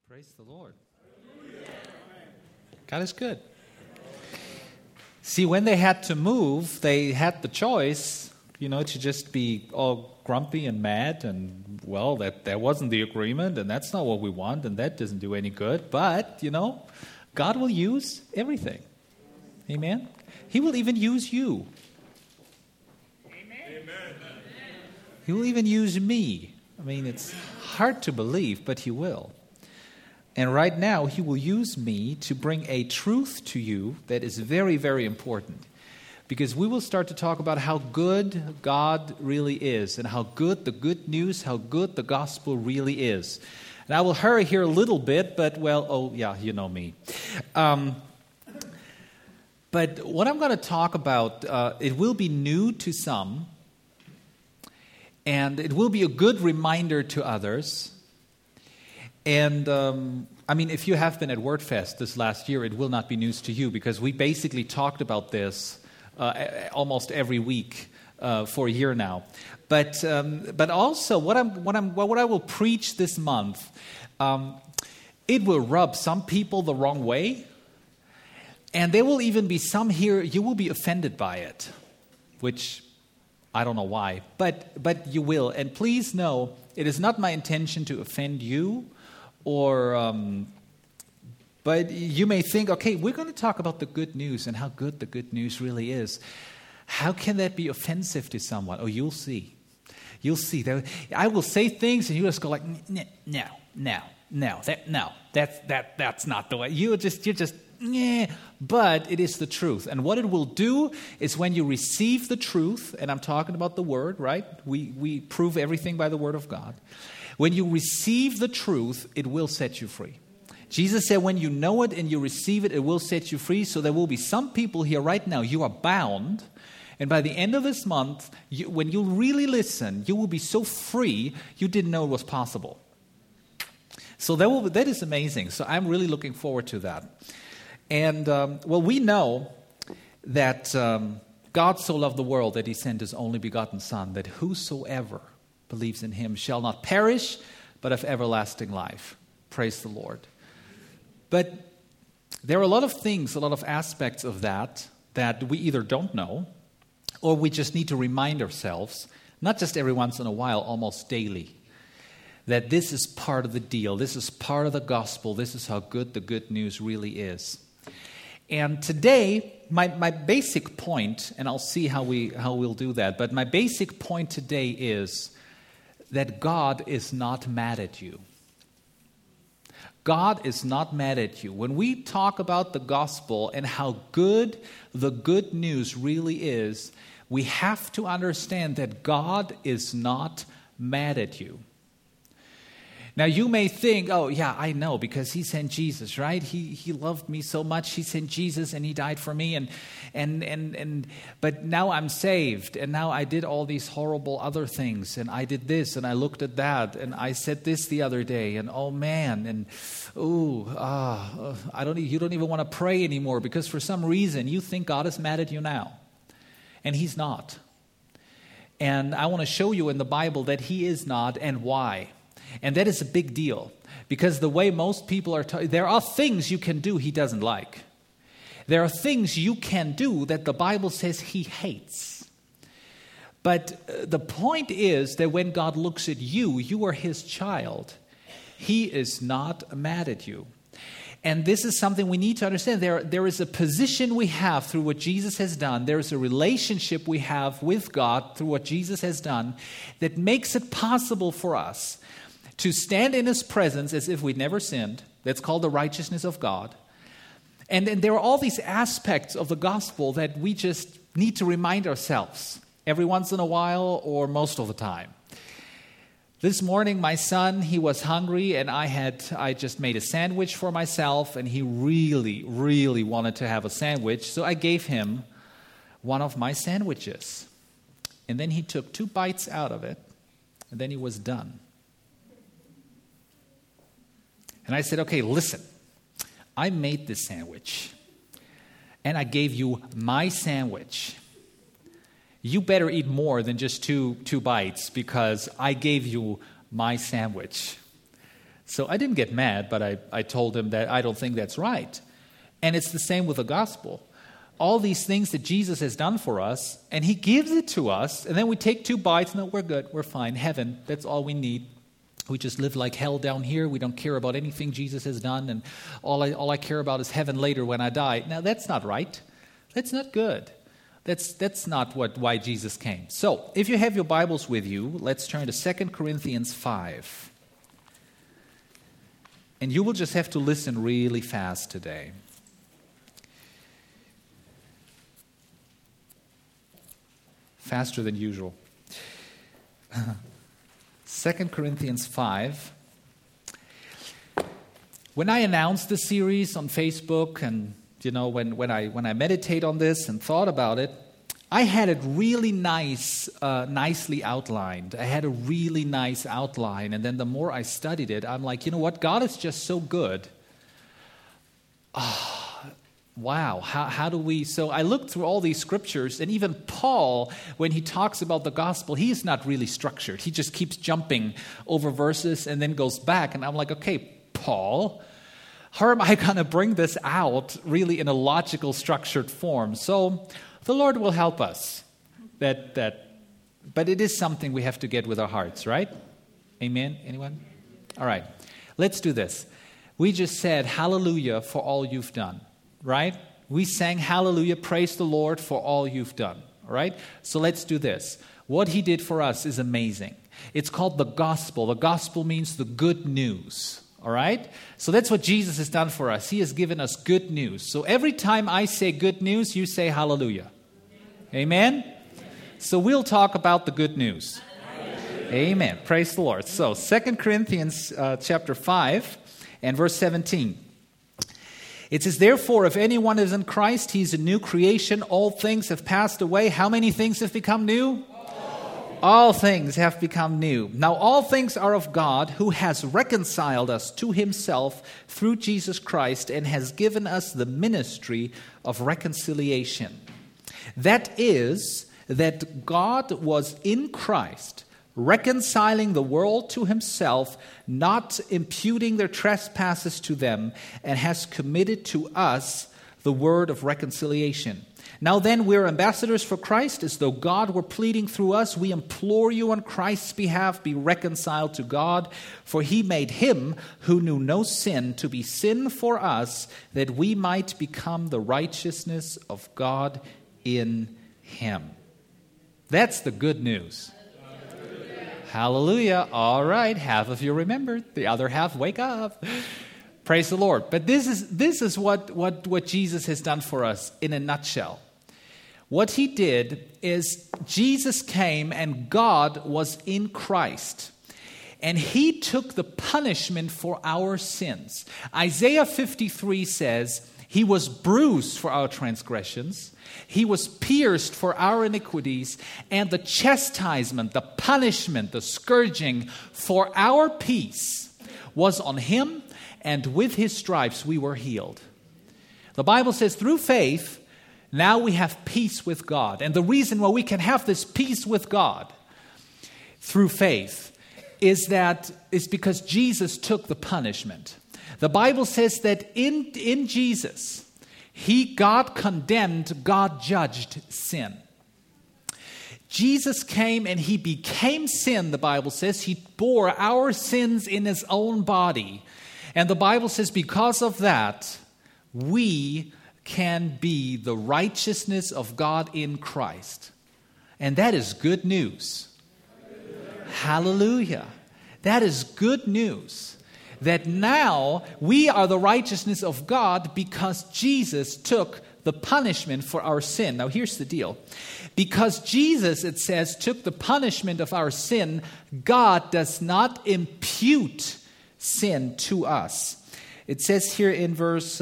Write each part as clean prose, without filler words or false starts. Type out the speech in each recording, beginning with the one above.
Praise the Lord. God is good. See, when they had to move, they had the choice, to just be all grumpy and mad and, that wasn't the agreement and that's not what we want and that doesn't do any good. But, God will use everything. Amen? He will even use you. Amen. He will even use me. It's hard to believe, but He will. And right now, He will use me to bring a truth to you that is very, very important. Because we will start to talk about how good God really is and how good the good news, how good the gospel really is. And I will hurry here a little bit, but you know me. But what I'm going to talk about, it will be new to some, and it will be a good reminder to others. And, if you have been at WordFest this last year, it will not be news to you because we basically talked about this almost every week for a year now. But also, what I will preach this month, it will rub some people the wrong way, and there will even be some here, you will be offended by it, which I don't know why, but you will. And please know, it is not my intention to offend you. But you may think, okay, we're going to talk about the good news and how good the good news really is. How can that be offensive to someone? Oh, you'll see. You'll see. I will say things and you just go like, no, that's not the way. You're just, but it is the truth. And what it will do is when you receive the truth, and I'm talking about the Word, right? We prove everything by the Word of God. When you receive the truth, it will set you free. Jesus said when you know it and you receive it, it will set you free. So there will be some people here right now, you are bound. And by the end of this month, when you really listen, you will be so free, you didn't know it was possible. So that is amazing. So I'm really looking forward to that. And, we know that God so loved the world that He sent His only begotten Son, that whosoever believes in Him shall not perish, but have everlasting life. Praise the Lord. But there are a lot of things, a lot of aspects of that we either don't know, or we just need to remind ourselves, not just every once in a while, almost daily, that this is part of the deal. This is part of the gospel. This is how good the good news really is. And today, my basic point, and I'll see how we'll do that, but my basic point today is that God is not mad at you. God is not mad at you. When we talk about the gospel and how good the good news really is, we have to understand that God is not mad at you. Now, you may think, oh, yeah, I know, because He sent Jesus, right? He loved me so much. He sent Jesus and He died for me. But now I'm saved. And now I did all these horrible other things. And I did this and I looked at that. And I said this the other day. And oh, man. And you don't even want to pray anymore because for some reason you think God is mad at you now. And He's not. And I want to show you in the Bible that He is not and why. And that is a big deal because the way most people are there are things you can do He doesn't like. There are things you can do that the Bible says He hates. But the point is that when God looks at you, you are His child. He is not mad at you. And this is something we need to understand. There is a position we have through what Jesus has done. There is a relationship we have with God through what Jesus has done that makes it possible for us to stand in His presence as if we'd never sinned. That's called the righteousness of God. And there are all these aspects of the gospel that we just need to remind ourselves every once in a while or most of the time. This morning, my son, he was hungry, and I just made a sandwich for myself, and he really, really wanted to have a sandwich, so I gave him one of my sandwiches. And then he took 2 bites out of it, and then he was done. And I said, okay, listen, I made this sandwich, and I gave you my sandwich. You better eat more than just two bites because I gave you my sandwich. So I didn't get mad, but I told him that I don't think that's right. And it's the same with the gospel. All these things that Jesus has done for us, and he gives it to us, and then we take 2 bites, no, we're good, we're fine, heaven, that's all we need. We just live like hell down here. We don't care about anything Jesus has done, and all I care about is heaven later when I die. Now, that's not right. That's not good. That's not why Jesus came. So, if you have your Bibles with you, let's turn to 2 Corinthians 5. And you will just have to listen really fast today. Faster than usual. 2 Corinthians 5. When I announced the series on Facebook, and when I meditate on this and thought about it, I had it really nicely outlined. I had a really nice outline, and then the more I studied it, I'm like, you know what? God is just so good. Wow, how do we... So I looked through all these scriptures, and even Paul, when he talks about the gospel, he is not really structured. He just keeps jumping over verses and then goes back. And I'm like, okay, Paul, how am I going to bring this out really in a logical, structured form? So the Lord will help us. But it is something we have to get with our hearts, right? Amen? Anyone? All right, let's do this. We just said hallelujah for all you've done. Right? We sang hallelujah, praise the Lord for all you've done. All right? So let's do this. What he did for us is amazing. It's called the gospel. The gospel means the good news. All right? So that's what Jesus has done for us. He has given us good news. So every time I say good news, you say hallelujah. Amen? So we'll talk about the good news. Amen. Praise the Lord. So 2 Corinthians chapter 5 and verse 17. It says, therefore, if anyone is in Christ, he's a new creation. All things have passed away. How many things have become new? All things have become new. Now, all things are of God, who has reconciled us to himself through Jesus Christ and has given us the ministry of reconciliation. That is, that God was in Christ, reconciling the world to himself, not imputing their trespasses to them, and has committed to us the word of reconciliation. Now then, we're ambassadors for Christ, as though God were pleading through us. We implore you on Christ's behalf, be reconciled to God. For he made him who knew no sin to be sin for us, that we might become the righteousness of God in him. That's the good news. Hallelujah. All right. Half of you remembered. The other half, wake up. Praise the Lord. But this is what Jesus has done for us in a nutshell. What he did is Jesus came and God was in Christ. And he took the punishment for our sins. Isaiah 53 says, he was bruised for our transgressions. He was pierced for our iniquities, and the chastisement, the punishment, the scourging for our peace was on him, and with his stripes we were healed. The Bible says through faith, now we have peace with God. And the reason why we can have this peace with God through faith is because Jesus took the punishment. The Bible says that in Jesus, God condemned, God judged sin. Jesus came and he became sin, the Bible says. He bore our sins in his own body. And the Bible says because of that, we can be the righteousness of God in Christ. And that is good news. Hallelujah. That is good news. That now we are the righteousness of God because Jesus took the punishment for our sin. Now here's the deal. Because Jesus, it says, took the punishment of our sin, God does not impute sin to us. It says here in verse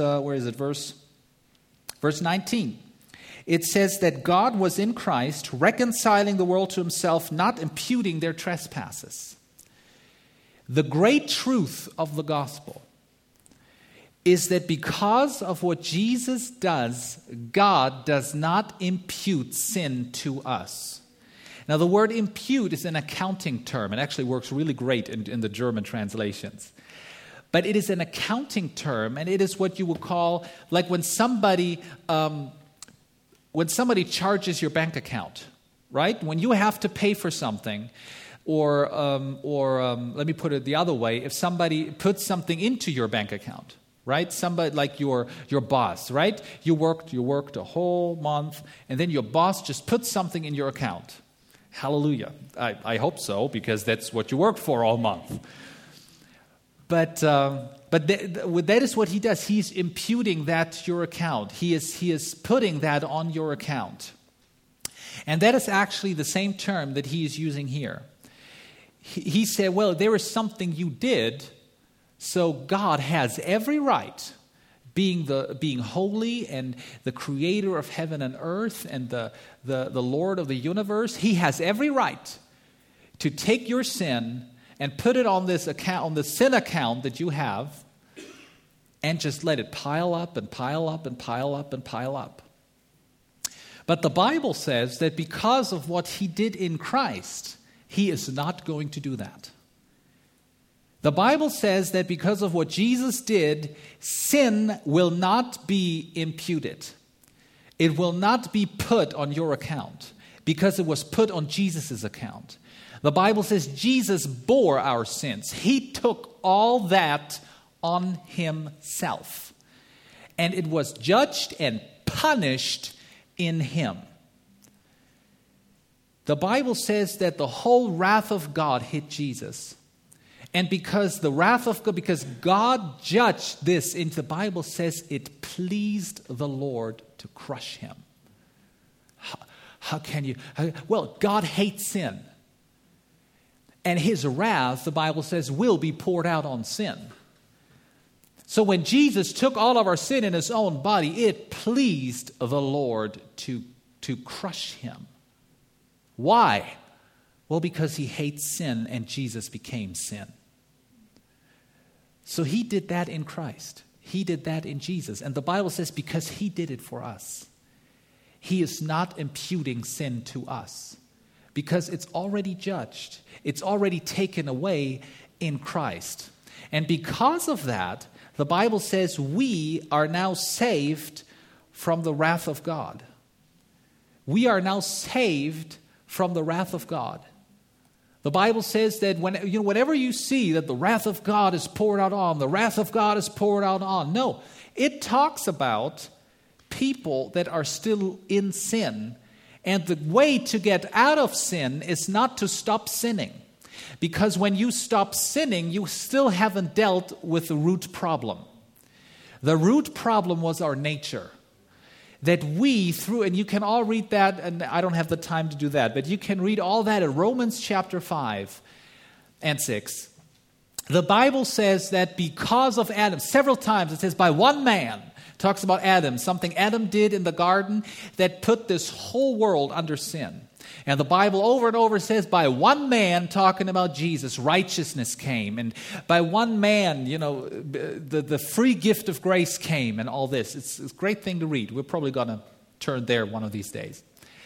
19. It says that God was in Christ, reconciling the world to himself, not imputing their trespasses. The great truth of the gospel is that because of what Jesus does, God does not impute sin to us. Now, the word impute is an accounting term. It actually works really great in the German translations. but it is an accounting term, and it is what you would call, like when somebody charges your bank account, right? When you have to pay for something, or let me put it the other way, if somebody puts something into your bank account, right? Somebody like your boss, right? You worked a whole month, and then your boss just puts something in your account. Hallelujah. I hope so, because that's what you worked for all month. But that is what he does. He's imputing that to your account. He is putting that on your account. And that is actually the same term that he is using here. He said, well, there is something you did, so God has every right, being holy and the creator of heaven and earth and the Lord of the universe. He has every right to take your sin and put it on this account, on the sin account that you have, and just let it pile up and pile up and pile up and pile up. But the Bible says that because of what he did in Christ, he is not going to do that. The Bible says that because of what Jesus did, sin will not be imputed. It will not be put on your account because it was put on Jesus' account. The Bible says Jesus bore our sins. He took all that on himself. And it was judged and punished in him. The Bible says that the whole wrath of God hit Jesus. And because God judged this, and the Bible says it pleased the Lord to crush him. How can you? Well, God hates sin. And his wrath, the Bible says, will be poured out on sin. So when Jesus took all of our sin in his own body, it pleased the Lord to crush him. Why? Well, because he hates sin and Jesus became sin. So he did that in Christ. He did that in Jesus. And the Bible says because he did it for us, he is not imputing sin to us. Because it's already judged. It's already taken away in Christ. And because of that, the Bible says we are now saved from the wrath of God. We are now saved from the wrath of God. The Bible says that whenever you see that the wrath of God is poured out on, the wrath of God is poured out on. No, it talks about people that are still in sin. And the way to get out of sin is not to stop sinning. Because when you stop sinning, you still haven't dealt with the root problem. The root problem was our nature. That we, and you can all read that, and I don't have the time to do that, but you can read all that in Romans chapter 5 and 6. The Bible says that because of Adam, several times it says by one man, talks about Adam, something Adam did in the garden that put this whole world under sin. And the Bible over and over says by one man, talking about Jesus, righteousness came. And by one man, the free gift of grace came and all this. It's a great thing to read. We're probably going to turn there one of these days.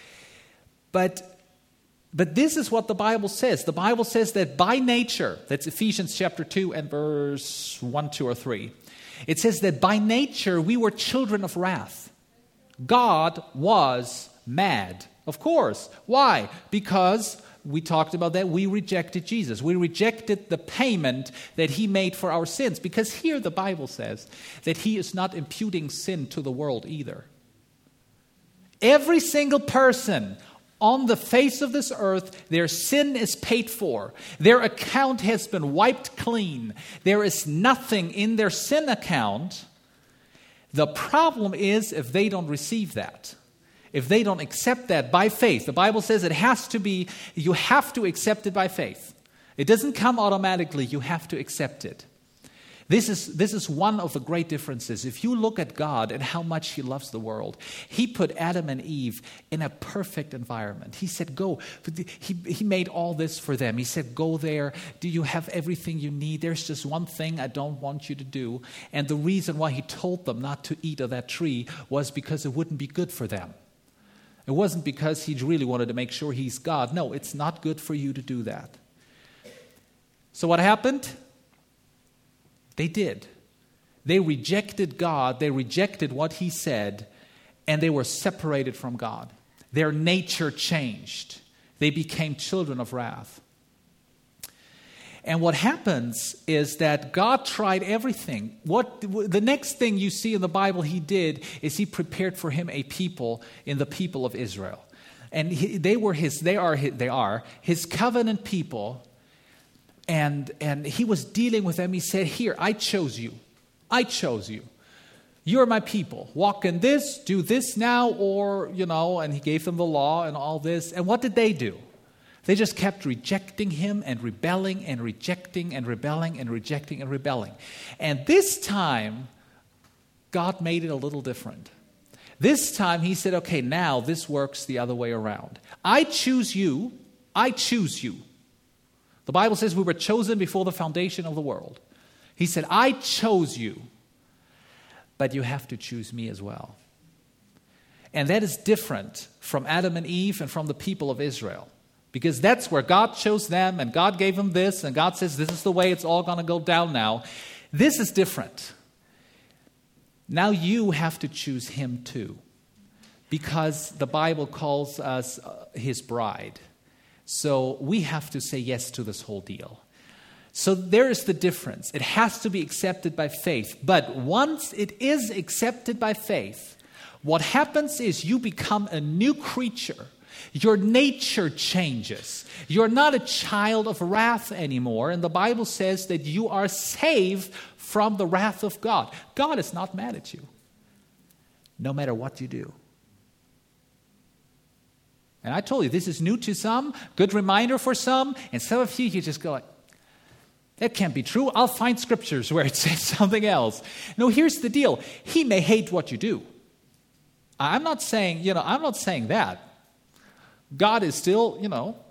But this is what the Bible says. The Bible says that by nature, that's Ephesians chapter 2 and verse 1, 2, or 3. It says that by nature we were children of wrath. God was mad. Of course. Why? Because we talked about that. We rejected Jesus. We rejected the payment that he made for our sins. Because here the Bible says that he is not imputing sin to the world either. Every single person on the face of this earth, their sin is paid for. Their account has been wiped clean. There is nothing in their sin account. The problem is if they don't receive that. If they don't accept that by faith. The Bible says you have to accept it by faith. It doesn't come automatically. You have to accept it. This is one of the great differences. If you look at God and how much he loves the world, he put Adam and Eve in a perfect environment. He said, go. He made all this for them. He said, go there. Do you have everything you need? There's just one thing I don't want you to do. And the reason why he told them not to eat of that tree was because it wouldn't be good for them. It wasn't because he really wanted to make sure he's God. No, it's not good for you to do that. So what happened? They did. They rejected God. They rejected what He said, and they were separated from God. Their nature changed. They became children of wrath. And what happens is that God tried everything. The next thing you see in the Bible He did is He prepared for Him a people in the people of Israel. And they are His covenant people. And He was dealing with them. He said, here, I chose you. I chose you. You're my people. Walk in this, do this now, or, and He gave them the law and all this. And what did they do? They just kept rejecting Him and rebelling and rejecting and rebelling and rejecting and rebelling. And this time, God made it a little different. This time He said, okay, now this works the other way around. I choose you. I choose you. The Bible says we were chosen before the foundation of the world. He said, I chose you, but you have to choose me as well. And that is different from Adam and Eve and from the people of Israel. Because that's where God chose them and God gave them this and God says this is the way it's all going to go down now. This is different. Now you have to choose Him too. Because the Bible calls us His bride. So we have to say yes to this whole deal. So there is the difference. It has to be accepted by faith. But once it is accepted by faith, what happens is you become a new creature. Your nature changes. You're not a child of wrath anymore. And the Bible says that you are saved from the wrath of God. God is not mad at you, no matter what you do. And I told you, this is new to some, good reminder for some. And some of you just go like, that can't be true. I'll find scriptures where it says something else. No, here's the deal. He may hate what you do. I'm not saying that. God is still,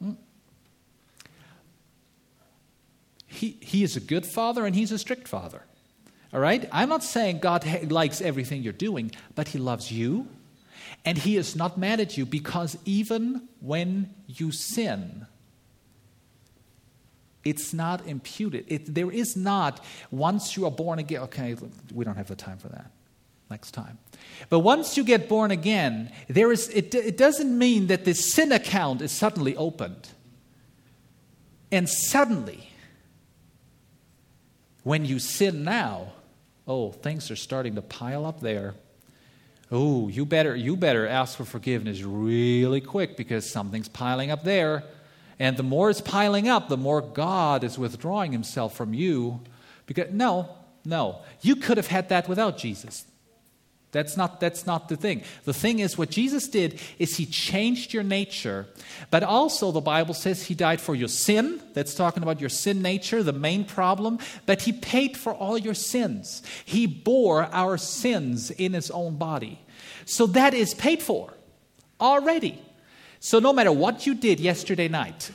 He is a good father and He's a strict father. All right? I'm not saying God likes everything you're doing, but He loves you and He is not mad at you because even when you sin, it's not imputed. There is not, once you are born again, okay, we don't have the time for that. Next time. But once you get born again, it doesn't mean that the sin account is suddenly opened. And suddenly, when you sin now, things are starting to pile up there. Oh, you better ask for forgiveness really quick because something's piling up there. And the more it's piling up, the more God is withdrawing Himself from you. Because no, you could have had that without Jesus. That's not the thing. The thing is, what Jesus did is He changed your nature, but also the Bible says He died for your sin. That's talking about your sin nature, the main problem. But He paid for all your sins. He bore our sins in His own body. So that is paid for already. So no matter what you did yesterday night,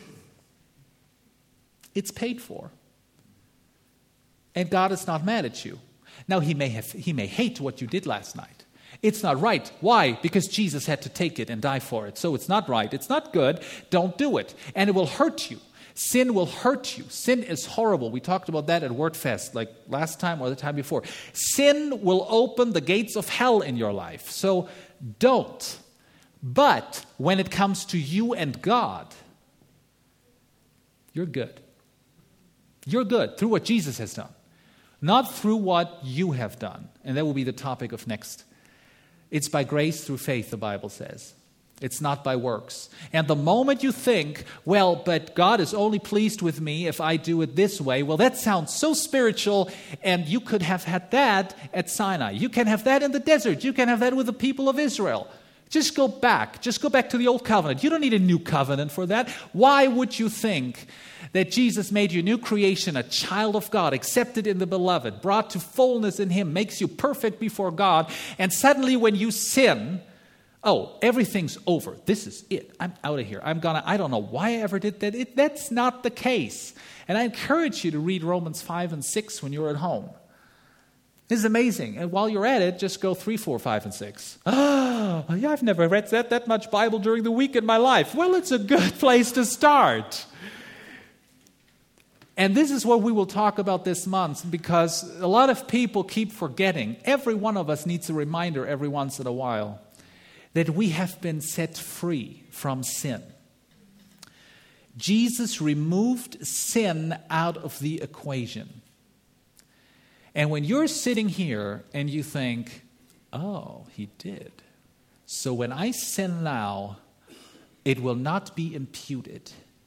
it's paid for. And God is not mad at you. Now, He may hate what you did last night. It's not right. Why? Because Jesus had to take it and die for it. So it's not right. It's not good. Don't do it. And it will hurt you. Sin will hurt you. Sin is horrible. We talked about that at WordFest, like last time or the time before. Sin will open the gates of hell in your life. So don't. But when it comes to you and God, you're good. You're good through what Jesus has done. Not through what you have done. And that will be the topic of next. It's by grace through faith, the Bible says. It's not by works. And the moment you think, well, but God is only pleased with me if I do it this way, well, that sounds so spiritual, and you could have had that at Sinai. You can have that in the desert. You can have that with the people of Israel. Just go back. Just go back to the old covenant. You don't need a new covenant for that. Why would you think that Jesus made you a new creation, a child of God, accepted in the beloved, brought to fullness in Him, makes you perfect before God, and suddenly when you sin, everything's over. This is it. I'm out of here. I don't know why I ever did that. That's not the case. And I encourage you to read Romans 5 and 6 when you're at home. This is amazing. And while you're at it, just go 3, 4, 5, and 6. I've never read that much Bible during the week in my life. Well, it's a good place to start. And this is what we will talk about this month, because a lot of people keep forgetting. Every one of us needs a reminder every once in a while that we have been set free from sin. Jesus removed sin out of the equation. And when you're sitting here and you think, oh, he did. So when I sin now, it will not be imputed.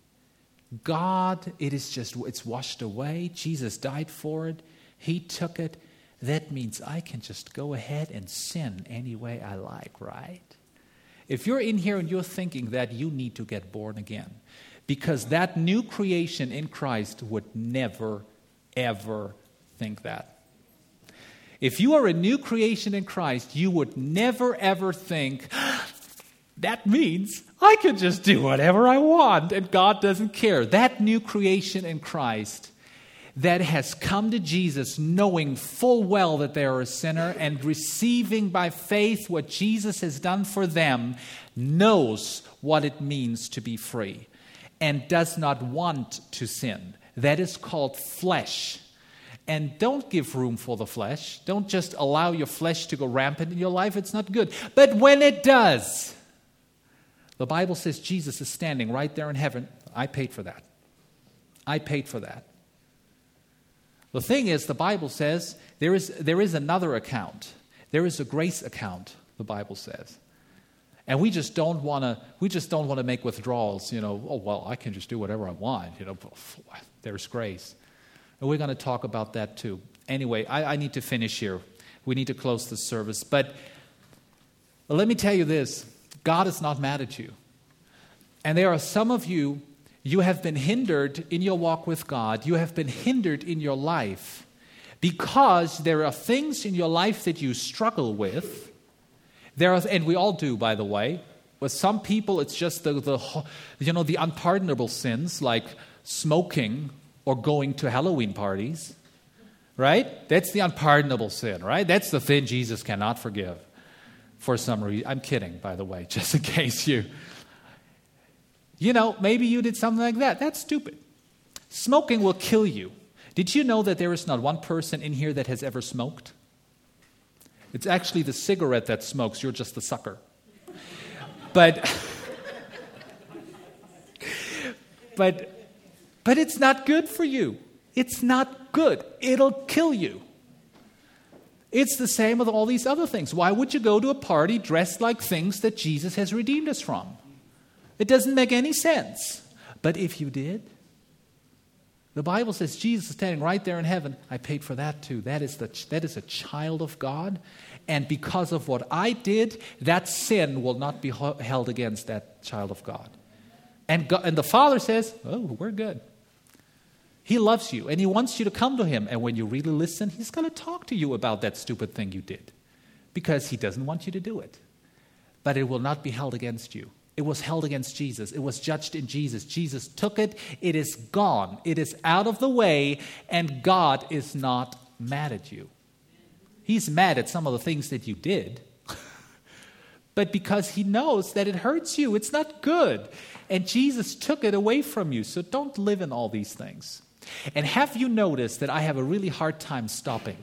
God, it's washed away. Jesus died for it. He took it. That means I can just go ahead and sin any way I like, right? If you're in here and you're thinking that, you need to get born again. Because that new creation in Christ would never, ever think that. If you are a new creation in Christ, you would never, ever think, that means I can just do whatever I want and God doesn't care. That new creation in Christ that has come to Jesus knowing full well that they are a sinner and receiving by faith what Jesus has done for them, knows what it means to be free and does not want to sin. That is called flesh. And don't give room for the flesh. Don't just allow your flesh to go rampant in your life. It's not good. But when it does, the Bible says Jesus is standing right there in heaven. I paid for that. I paid for that. The thing is, the Bible says there is another account. There is a grace account, the Bible says. And we just don't want to make withdrawals, oh, well, I can just do whatever I want, there's grace. And we're going to talk about that too. Anyway, I need to finish here. We need to close the service. But let me tell you this. God is not mad at you. And there are some of you, you have been hindered in your walk with God. You have been hindered in your life because there are things in your life that you struggle with. And we all do, by the way. With some people, it's just the unpardonable sins like smoking or going to Halloween parties, right? That's the unpardonable sin, right? That's the thing Jesus cannot forgive for some reason. I'm kidding, by the way, just in case maybe you did something like that. That's stupid. Smoking will kill you. Did you know that there is not one person in here that has ever smoked? It's actually the cigarette that smokes. You're just the sucker. But it's not good for you. It's not good. It'll kill you. It's the same with all these other things. Why would you go to a party dressed like things that Jesus has redeemed us from? It doesn't make any sense. But if you did, the Bible says Jesus is standing right there in heaven. I paid for that too. That is a child of God. And because of what I did, that sin will not be held against that child of God. And the Father says, oh, we're good. He loves you and He wants you to come to Him. And when you really listen, He's going to talk to you about that stupid thing you did. Because He doesn't want you to do it. But it will not be held against you. It was held against Jesus. It was judged in Jesus. Jesus took it. It is gone. It is out of the way. And God is not mad at you. He's mad at some of the things that you did. But because He knows that it hurts you. It's not good. And Jesus took it away from you. So don't live in all these things. And have you noticed that I have a really hard time stopping?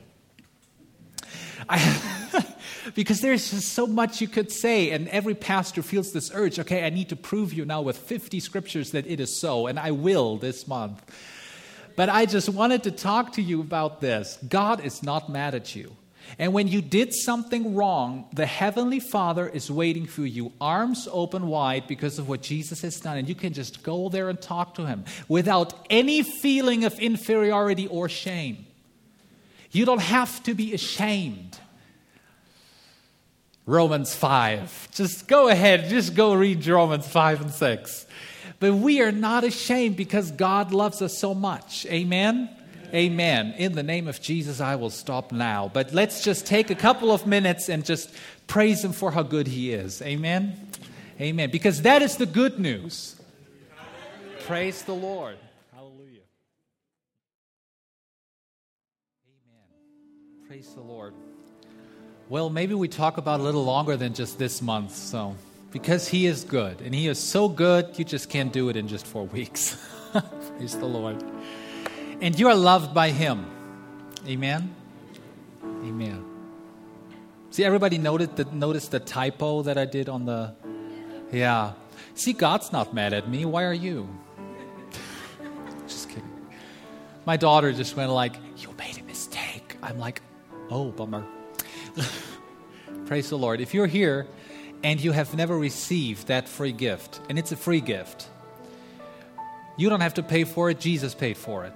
Because there's just so much you could say, and every pastor feels this urge, okay, I need to prove you now with 50 scriptures that it is so, and I will this month. But I just wanted to talk to you about this. God is not mad at you. And when you did something wrong, the Heavenly Father is waiting for you, arms open wide because of what Jesus has done. And you can just go there and talk to Him without any feeling of inferiority or shame. You don't have to be ashamed. Romans 5. Just go ahead. Just go read Romans 5 and 6. But we are not ashamed because God loves us so much. Amen? Amen. In the name of Jesus, I will stop now. But let's just take a couple of minutes and just praise Him for how good He is. Amen? Amen. Because that is the good news. Praise the Lord. Hallelujah. Amen. Praise the Lord. Well, maybe we talk about it a little longer than just this month. So, because He is good. And He is so good, you just can't do it in just 4 weeks. Praise the Lord. And you are loved by Him. Amen? Amen. See, everybody noticed the typo that I did on the... Yeah. See, God's not mad at me. Why are you? Just kidding. My daughter just went like, you made a mistake. I'm like, oh, bummer. Praise the Lord. If you're here and you have never received that free gift, and it's a free gift, you don't have to pay for it. Jesus paid for it.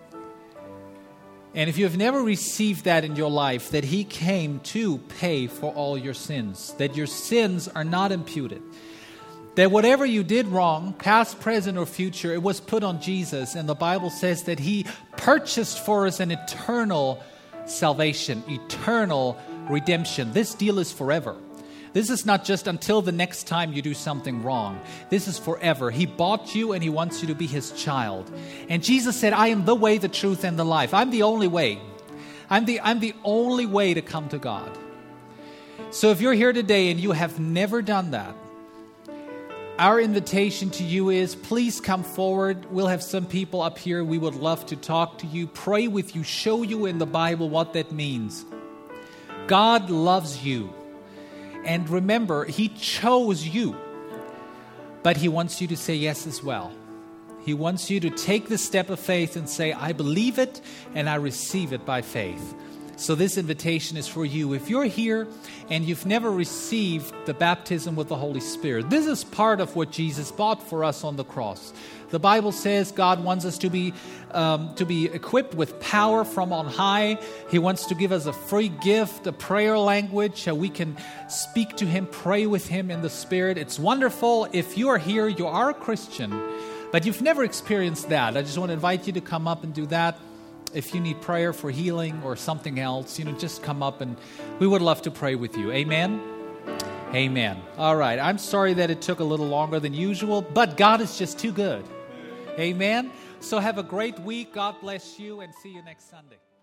And if you have never received that in your life, that He came to pay for all your sins, that your sins are not imputed, that whatever you did wrong, past, present, or future, it was put on Jesus. And the Bible says that He purchased for us an eternal salvation, eternal redemption. This deal is forever. This is not just until the next time you do something wrong. This is forever. He bought you and He wants you to be His child. And Jesus said, I am the way, the truth, and the life. I'm the only way. I'm the only way to come to God. So if you're here today and you have never done that, our invitation to you is, please come forward. We'll have some people up here. We would love to talk to you, pray with you, show you in the Bible what that means. God loves you. And remember, He chose you, but He wants you to say yes as well. He wants you to take the step of faith and say, I believe it and I receive it by faith. So this invitation is for you. If you're here and you've never received the baptism with the Holy Spirit, this is part of what Jesus bought for us on the cross. The Bible says God wants us to be equipped with power from on high. He wants to give us a free gift, a prayer language. We can speak to Him, pray with Him in the Spirit. It's wonderful. If you are here, you are a Christian, but you've never experienced that. I just want to invite you to come up and do that. If you need prayer for healing or something else, just come up and we would love to pray with you. Amen? Amen. All right. I'm sorry that it took a little longer than usual, but God is just too good. Amen. So have a great week. God bless you and see you next Sunday.